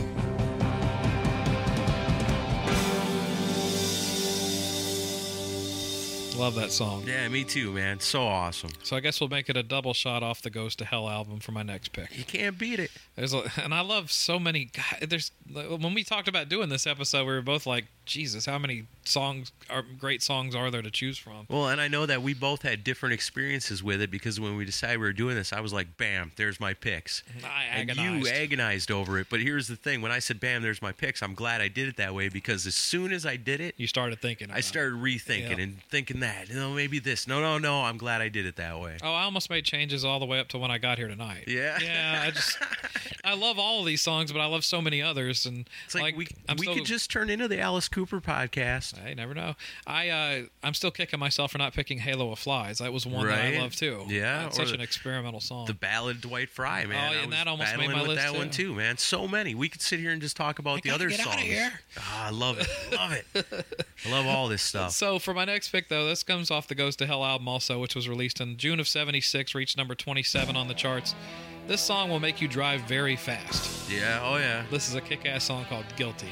Love that song. Yeah, me too, man. So awesome. So I guess we'll make it a double shot off the Ghost to Hell album for my next pick. You can't beat it. There's a, and I love so many. God, there's when we talked about doing this episode, we were both like, Jesus, how many songs are great songs are there to choose from? Well, and I know that we both had different experiences with it because when we decided we were doing this, I was like, bam, there's my picks. I And agonized. you agonized over it. But here's the thing. When I said, bam, there's my picks, I'm glad I did it that way because as soon as I did it, You started thinking. About I started rethinking Yeah. and thinking that, you know, maybe this. No, no, no. I'm glad I did it that way. It. Oh, I almost made changes all the way up to when I got here tonight. Yeah? Yeah. I just, I love all of these songs, but I love so many others, and It's like, we, I'm we still, could just turn into the Alice Cooper podcast. Hey, never know. I uh, I'm still kicking myself for not picking "Halo of Flies." That was one that Right? I love too. Yeah, That's or such the- an experimental song. The Ballad of Dwight Fry, man. Oh, yeah, I and was that almost made battling my with list, that one too. too, man. So many. We could sit here and just talk about the gotta other get songs. outta here. Ah, I love it. Love it. I love all this stuff. So for my next pick, though, this comes off the Ghost to Hell album also, which was released in June of seventy-six, reached number twenty-seven on the charts. This song will make you drive very fast. Yeah, oh yeah. This is a kick-ass song called Guilty.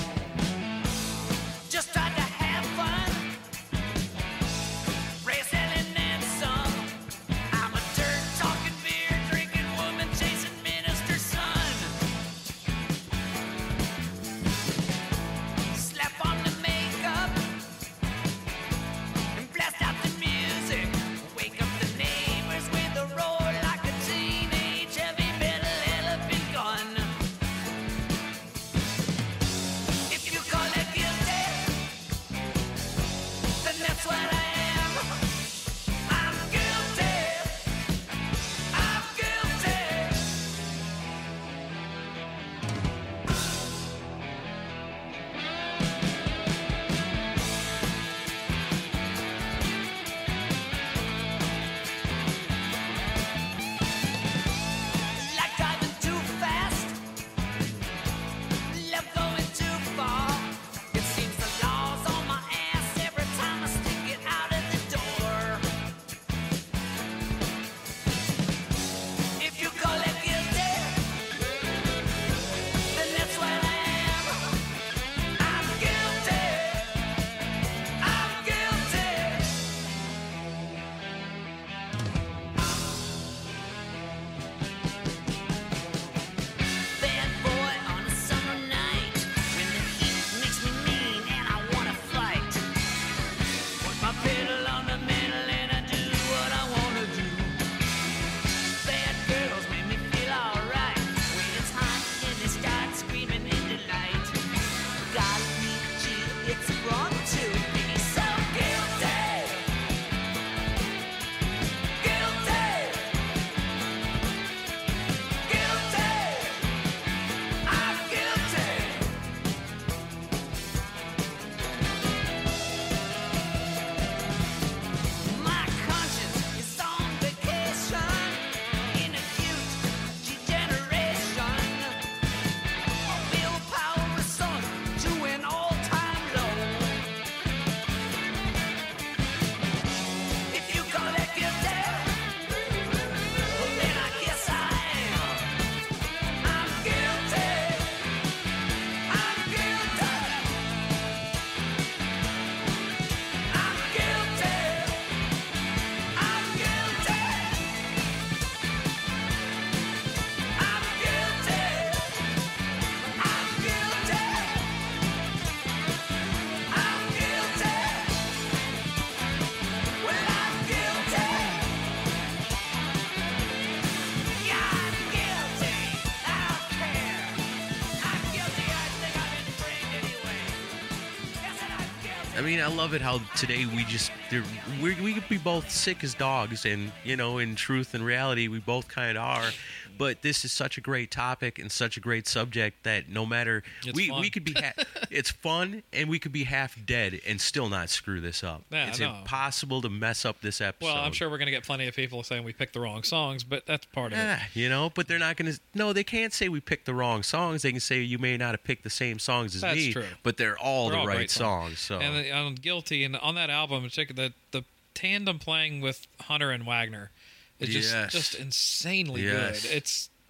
Just tried to have fun, racing and then some. I'm a dirt talking, beer drinking woman chasing minister's son. Slap on the makeup and blast out the music. Wake up the neighbors with a roar like a teenage heavy metal elephant gun. If you call it guilty, then that's what I am. I'm guilty. I'm guilty. Like driving too fast. Love going too far. It seems the law's on my ass every time I stick it out of the door. If you call it guilty, then that's what I am. I'm guilty. I'm guilty. Bad boy on a summer night when the heat makes me mean and I wanna fight. Put my pedal on the metal and I do what I wanna do. Bad girls make me feel alright when it's hot and they start screaming in delight. Golly gee, it's wrong to be so guilty. Guilty. Guilty. I'm guilty. My conscience is on vacation in acute degeneration. Willpower is sunk to an all-time low. If you call it guilty, well then I guess I am. I'm guilty. I'm guilty. I'm guilty. I'm guilty. I'm guilty. I'm guilty. I'm guilty. Well, I'm guilty. Yeah, I'm guilty. I don't care. I'm guilty. I think I've been framed anyway. Yes, and I'm guilty. I mean, I love it how today we just there- we we could be both sick as dogs, and you know, in truth and reality, we both kind of are. But this is such a great topic and such a great subject that no matter It's we fun. we could be ha- it's fun and we could be half dead and still not screw this up. Yeah, I it's know. impossible to mess up this episode. Well, I'm sure we're going to get plenty of people saying we picked the wrong songs, but that's part of it. Yeah, you know, but they're not going to. No, they can't say we picked the wrong songs. They can say you may not have picked the same songs as That's me, true. but they're all They're the all right great songs. So And uh, on Guilty, and on that album, check the the tandem playing with Hunter and Wagner is just Yes. just insanely Yes. good. It's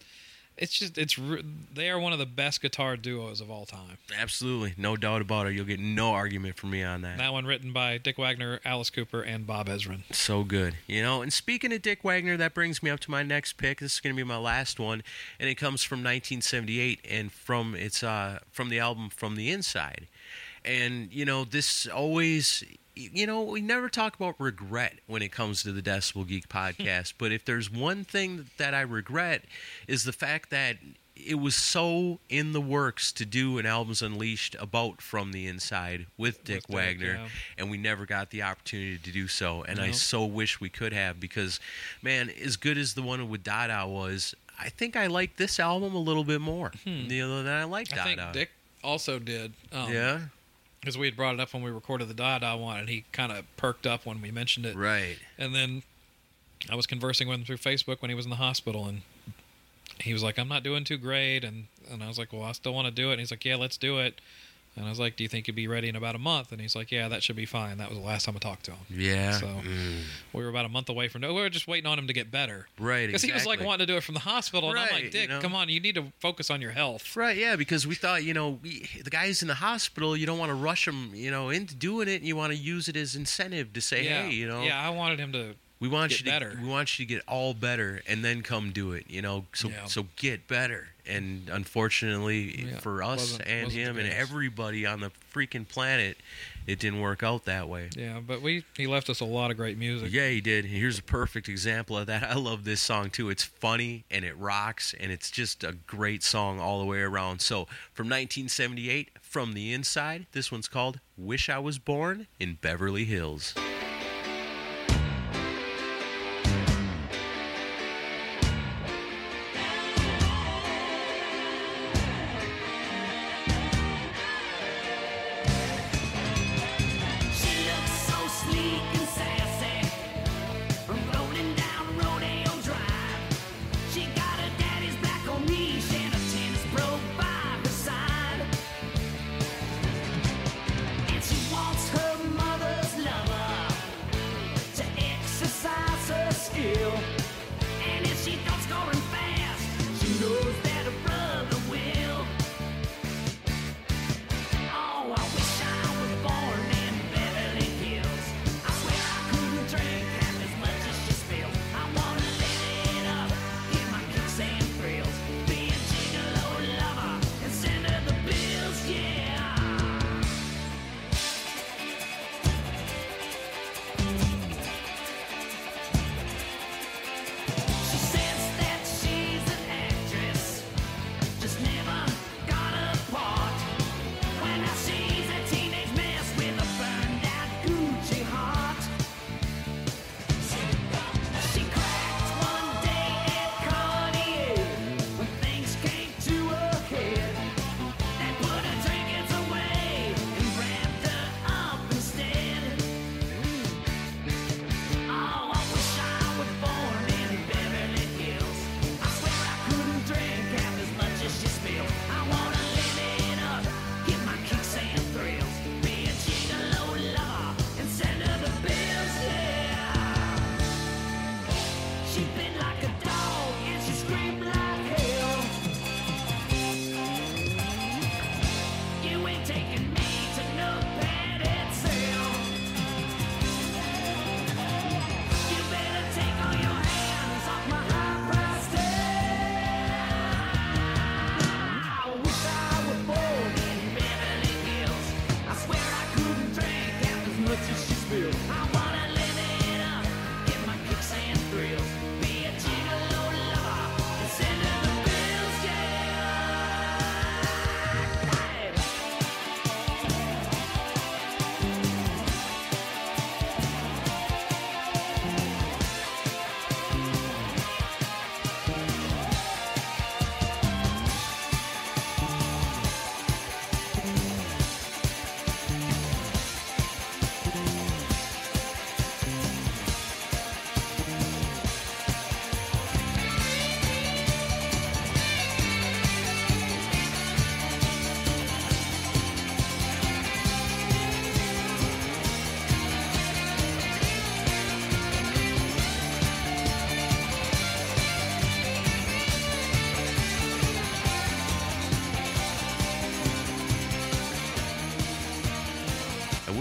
It's just it's re- they are one of the best guitar duos of all time. Absolutely, no doubt about it. You'll get no argument from me on that. That one written by Dick Wagner, Alice Cooper, and Bob Ezrin. So good, you know. And speaking of Dick Wagner, that brings me up to my next pick. This is going to be my last one, and it comes from nineteen seventy-eight, and from it's uh from the album From the Inside. And you know, this always. You know, we never talk about regret when it comes to the Decibel Geek podcast, but if there's one thing that I regret is the fact that it was so in the works to do an Albums Unleashed about From the Inside with Dick With Dick, Wagner, yeah. and we never got the opportunity to do so, and I No. so wish we could have, because, man, as good as the one with Dada was, I think I like this album a little bit more you know, than I like Dada. I think Dick also did. Um, Yeah? Because we had brought it up when we recorded the Dada one, and he kind of perked up when we mentioned it. Right. And then I was conversing with him through Facebook when he was in the hospital, and he was like, I'm not doing too great. And, and I was like, well, I still want to do it. And he's like, yeah, let's do it. And I was like, do you think you'd be ready in about a month? And he's like, yeah, that should be fine. That was the last time I talked to him. Yeah. So Mm. we were about a month away from it. We were just waiting on him to get better. Right, Because he was like exactly. wanting to do it from the hospital. And I'm Right, like, Dick, you know. come on, you need to focus on your health. Right, yeah, because we thought, you know, we, the guy's in the hospital, you don't want to rush him, you know, into doing it, and you want to use it as incentive to say, Yeah. hey, you know, Yeah, I wanted him to we want get you to better. we want you to get all better and then come do it, you know, so Yeah. so get better. And unfortunately Yeah, for us wasn't- and wasn't him the and case. everybody on the freaking planet, it didn't work out that way. Yeah, but we he left us a lot of great music. Yeah, he did. And here's a perfect example of that. I love this song too. It's funny and it rocks, and it's just a great song all the way around. So, from nineteen seventy-eight, From the Inside, this one's called Wish I Was Born in Beverly Hills. She looks so sleek and sassy, rolling down Rodeo Drive. She got her daddy's black on leash and a tennis pro by her side. And she wants her mother's lover.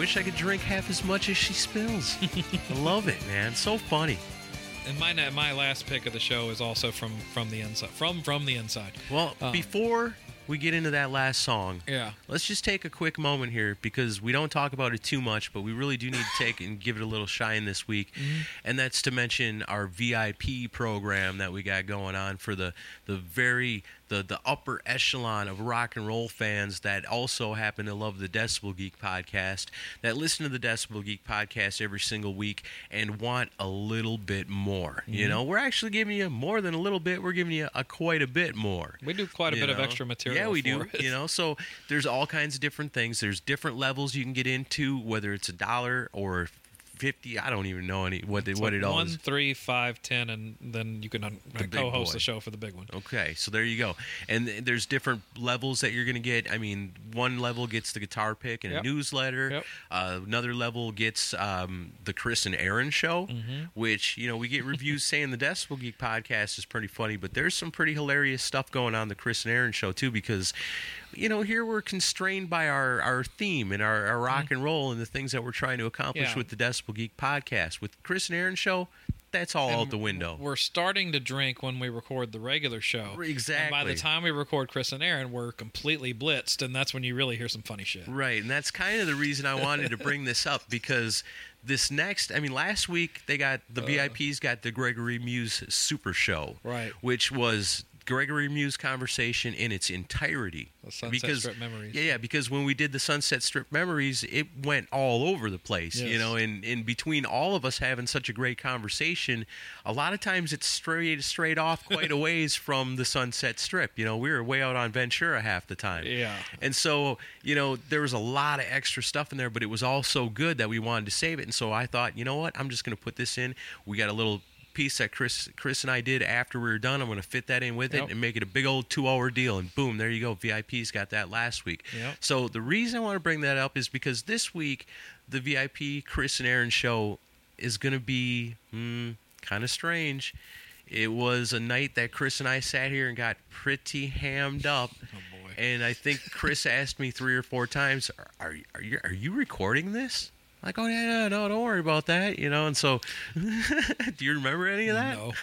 wish I could drink half as much as she spills. I love it, man. So funny. And my my last pick of the show is also from from the inside. From from the inside. Well, Um, before we get into that last song, Yeah. let's just take a quick moment here because we don't talk about it too much, but we really do need to take and give it a little shine this week. Mm-hmm. And that's to mention our V I P program that we got going on for the, the very the, the upper echelon of rock and roll fans that also happen to love the Decibel Geek podcast, that listen to the Decibel Geek podcast every single week and want a little bit more. You know, we're actually giving you more than a little bit. We're giving you a quite a bit more. We do quite a You bit of know? extra material. Yeah, we for do. it. You know, so there's all kinds of different things. There's different levels you can get into, whether it's a dollar or fifty. I don't even know any what it, It's what like it all one, is. three, five, ten, and then you can un- big co-host boy. the show for the big one. Okay, so there you go. And th- there's different levels that you're going to get. I mean, one level gets the guitar pick and Yep. a newsletter. Yep. Uh, another level gets um, the Chris and Aaron show, Mm-hmm. which, you know, we get reviews saying the Decibel Geek podcast is pretty funny, but there's some pretty hilarious stuff going on the Chris and Aaron show, too, because, you know, here we're constrained by our, our theme and our, our rock and roll and the things that we're trying to accomplish Mm-hmm. Yeah. with the Decibel Geek podcast. With Chris and Aaron show, that's all out the window. We're starting to drink when we record the regular show. Exactly. And by the time we record Chris and Aaron, we're completely blitzed, and that's when you really hear some funny shit. Right, and that's kind of the reason I wanted to bring this up because this next, I mean, last week they got the V I Ps got the Gregory Muse Super Show, Right. which was Gregory Muse conversation in its entirety. The Sunset because, Strip Memories. Yeah, yeah, because when we did the Sunset Strip Memories, it went all over the place, you Yes. know, and in between all of us having such a great conversation, a lot of times it's straight straight off quite a ways from the Sunset Strip. You know, we were way out on Ventura half the time. Yeah. And so, you know, there was a lot of extra stuff in there, but it was all so good that we wanted to save it. And so I thought, you know what, I'm just going to put this in. We got a little piece that Chris Chris and I did after we were done. I'm going to fit that in with Yep. it and make it a big old two-hour deal. And boom, there you go. V I Ps got that last week. Yep. So the reason I want to bring that up is because this week, the V I P Chris and Aaron show is going to be hmm, kind of strange. It was a night that Chris and I sat here and got pretty hammed up. Oh, boy. And I think Chris asked me three or four times, are, are, are, you, are you recording this? Like, oh, yeah, no, don't worry about that, you know. And so, do you remember any of that? No.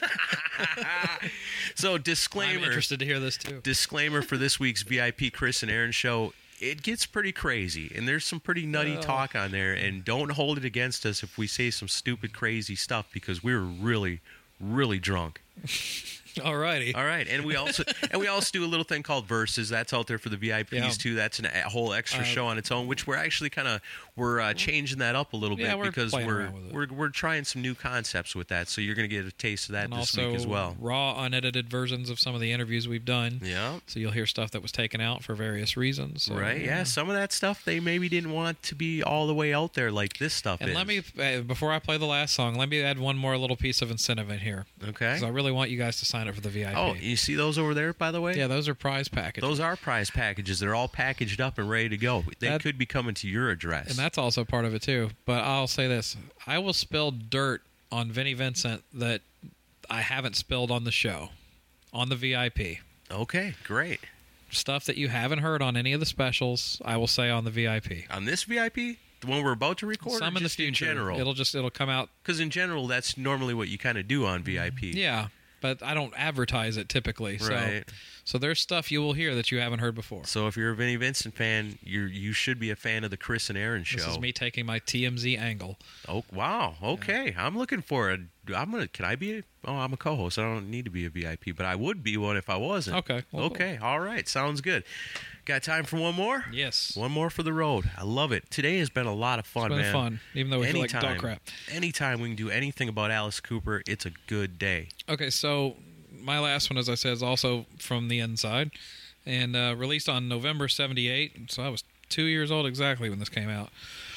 So, I'm disclaimer. interested to hear this, too. Disclaimer for this week's V I P Chris and Aaron show. It gets pretty crazy, and there's some pretty nutty Oh. talk on there. And don't hold it against us if we say some stupid, crazy stuff because we were really, really drunk. Alrighty. All right, and we also and we also do a little thing called Versus. That's out there for the V I Ps Yeah. too. That's an, a whole extra Uh, show on its own, which we're actually kind of we're uh, changing that up a little Yeah, bit we're because playing we're around with it. we're we're trying some new concepts with that. So you're going to get a taste of that And this also week as well. raw, unedited versions of some of the interviews we've done. Yeah. So you'll hear stuff that was taken out for various reasons. So, Right, yeah. Some of that stuff they maybe didn't want to be all the way out there like this stuff And is. let me, uh, before I play the last song, let me add one more little piece of incentive in here. okay. Because I really want you guys to sign up for the V I P. Oh, you see those over there, by the way? yeah, those are prize packages. Those are prize packages. They're all packaged up and ready to go. They That- could be coming to your address. And that's also part of it, too. But I'll say this. I will spill dirt on Vinnie Vincent that I haven't spilled on the show, on the V I P. okay, great. Stuff that you haven't heard on any of the specials, I will say on the V I P. On this V I P, the one we're about to record, Some or in the just future. in general? It'll just, it'll come out. Because in general, that's normally what you kind of do on V I P. Yeah. But I don't advertise it typically. So, Right. so there's stuff you will hear that you haven't heard before. So if you're a Vinnie Vincent fan, you you should be a fan of the Chris and Aaron show. This is me taking my T M Z angle. Oh wow. Okay, I'm looking for a. I'm gonna. Can I be? A, oh, I'm a co-host. I don't need to be a V I P, but I would be one if I wasn't. Okay, well, okay. All right. Sounds good. Got time for one more? Yes. One more for the road. I love it. Today has been a lot of fun, It's been man. fun, even though we feel like anytime, dog crap. Anytime we can do anything about Alice Cooper, it's a good day. Okay, so my last one, as I said, is also from the inside, and uh, released on November seventy-eight. So I was two years old exactly when this came out.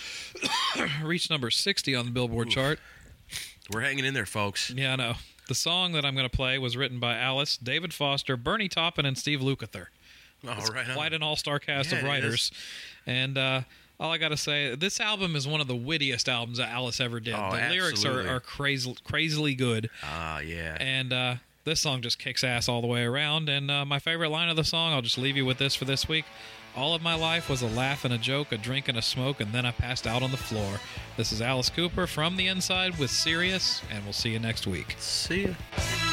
Reached number sixty on the Billboard chart. We're hanging in there, folks. Yeah, I know. The song that I'm going to play was written by Alice, David Foster, Bernie Taupin, and Steve Lukather. All right. on. Quite an all-star cast Yeah, of it writers. And uh, all I got to say, this album is one of the wittiest albums that Alice ever did. Oh, the lyrics are, absolutely. are crazy, crazily good. Ah, yeah. And uh, this song just kicks ass all the way around. And uh, my favorite line of the song, I'll just leave you with this for this week. All of my life was a laugh and a joke, a drink and a smoke, and then I passed out on the floor. This is Alice Cooper from the inside with Sirius, and we'll see you next week. See ya.